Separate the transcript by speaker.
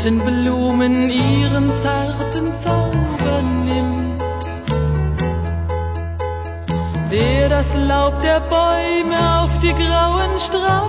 Speaker 1: bunten Blumen ihren zarten Zauber nimmt, der das Laub der Bäume auf die grauen Straßen